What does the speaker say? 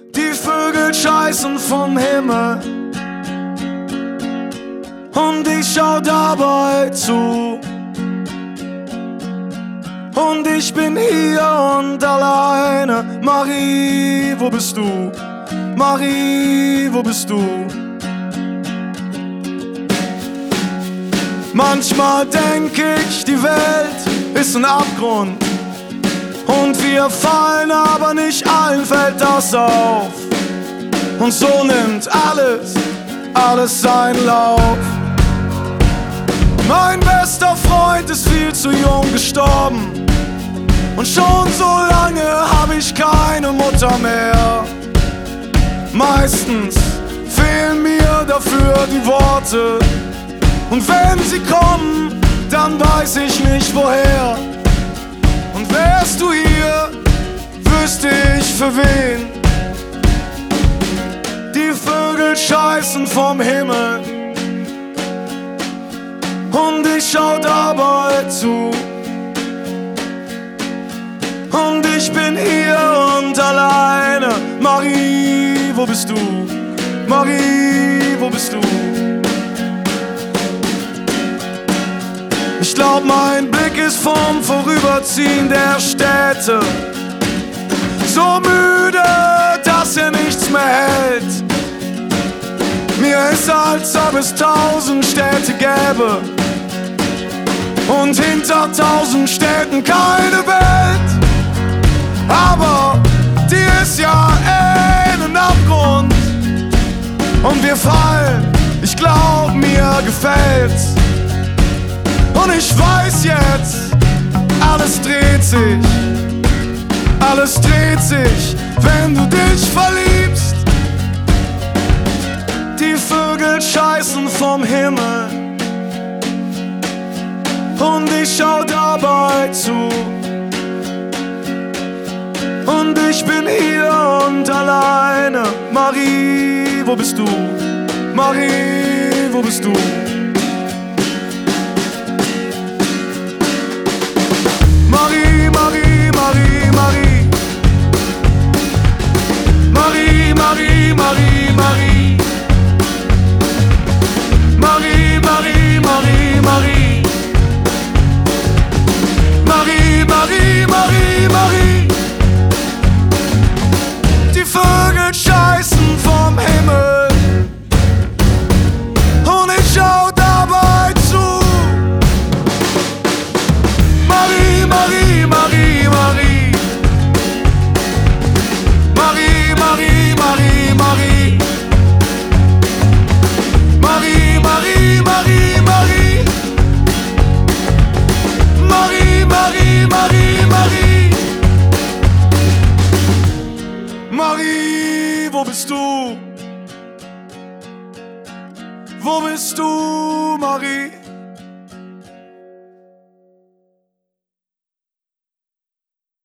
Die Vögel scheißen vom Himmel und ich schau dabei zu. Und ich bin hier und alleine. Marie, wo bist du? Marie, wo bist du? Manchmal denk ich, die Welt ist ein Abgrund und wir fallen, aber nicht allen fällt das auf. Und so nimmt alles seinen Lauf. Mein bester Freund ist viel zu jung gestorben und schon so lange hab ich keine Mutter mehr. Meistens fehlen mir dafür die Worte und wenn sie kommen, dann weiß ich nicht woher. Und wärst du hier, wüsste ich für wen. Die Vögel scheißen vom Himmel und ich schau dabei zu. Und ich bin hier und alleine. Marie, wo bist du? Marie, wo bist du? Ich glaub, mein Blick ist vom Vorüberziehen der Städte so müde, dass er nichts mehr hält. Mir ist, als ob es 1000 Städte gäbe und hinter 1000 Städten keine Welt. Aber die ist ja in den Abgrund und wir fallen, ich glaub, mir gefällt's. Und ich weiß jetzt, alles dreht sich, wenn du dich verliebst. Die Vögel scheißen vom Himmel und ich schau dabei zu. Und ich bin hier und alleine. Marie, wo bist du? Marie, wo bist du? Marie, Marie, Marie, Marie. Marie, Marie, Marie, Marie. Marie, Marie, Marie, Marie. Marie, Marie, Marie, Marie. Die Vögel scheißen vom Himmel und ich schau dabei zu. Marie, Marie, Marie, Marie. Marie, Marie, Marie, Marie. Marie, Marie, Marie, Marie. Marie, Marie, Marie, Marie. Marie, wo bist du? Wo bist du, Marie?